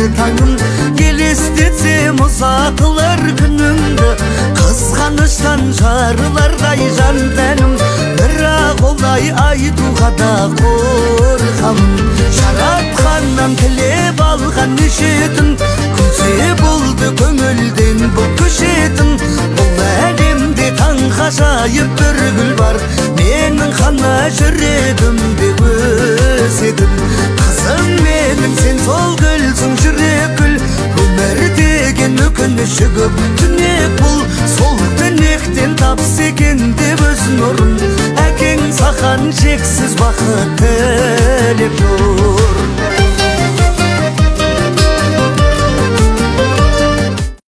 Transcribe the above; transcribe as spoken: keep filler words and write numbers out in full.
таңым, елестетсем ұзатылар күніңді. Қызғаныштан жарылардай жан тәнім, бірақ олай айтуға да қорқамын. Жаратқаннан тілеп алған нешетін, күлсе болды көңілден бұл көшетін. Бұл әлемде таң ғажайып бір гүл бар, менің ғана жүрегімде өсетін. Қызым менің, сен сол гүлсің, жүрек гүл. Өмір деген өкініші көп түнек бұл, сол түнектен тапсы екен деп өз нұрын. Әкең саған шексіз бақыт тілеп тұр.